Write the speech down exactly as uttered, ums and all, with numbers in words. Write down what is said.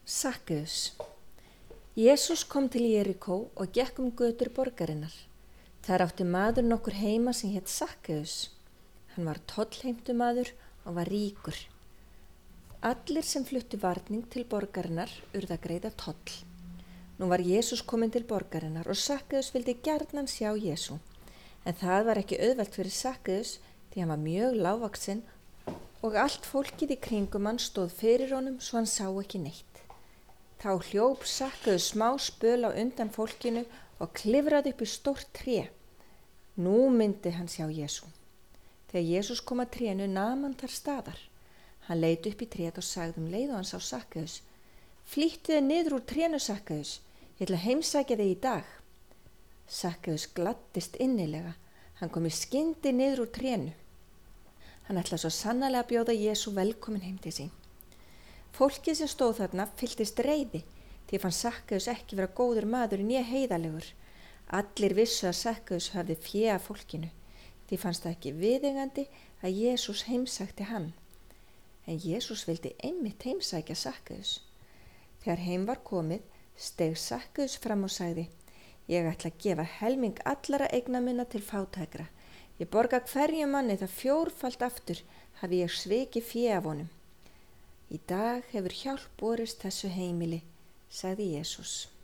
Sakkeus. Jesús kom til Jerikó og gekk um götur borgarinnar. Þar átti maður nokkur heima sem hét Sakkeus. Hann var tollheimtumaður og var ríkur. Allir sem fluttu varning til borgarinnar urðu að greiða toll. Nú var Jesús kominn til borgarinnar og Sakkeus vildi gjarnan sjá Jesú. En það var ekki auðvelt fyrir Sakkeus því hann var mjög lágvaxinn og allt fólkið í kringum hann stóð fyrir honum svo hann sá ekki neitt. Þá hljóp Sakkeus smá spöl á undan fólkinu og klifraði upp í stórt tré. Nú myndi hann sjá Jesú. Þegar Jesús kom að trénu nam hann þar staðar. Hann leit upp í tréð og sagði um leið og hann sá Sakkeus: Flýttu þig niður úr trénu, Sakkeus, ég ætla að heimsækja þig í dag. Sakkeus gladdist innilega. Hann kom í skyndi niður úr trénu. Hann ætlaði svo sannarlega að bjóða Jesú velkomin heim til sín. Fólkið sem stóð þarna fylltist reiði því fann Sakkeus ekki vera góður maður né heiðalegur. Allir vissu að Sakkeus hafði fé af fólkinu. Því fannst það ekki viðeigandi að Jesús heimsækti hann. En Jesús vildi einmitt heimsækja Sakkeus. Þegar heim var komið, steig Sakkeus fram og sagði: Ég ætla að gefa helming allara eigna minna til fátækra. Ég borga hverjum manni það fjórfalt aftur hafi ég svikið fé af honum. Í dag hefur hjálp borist þessu heimili, sagði Jesús.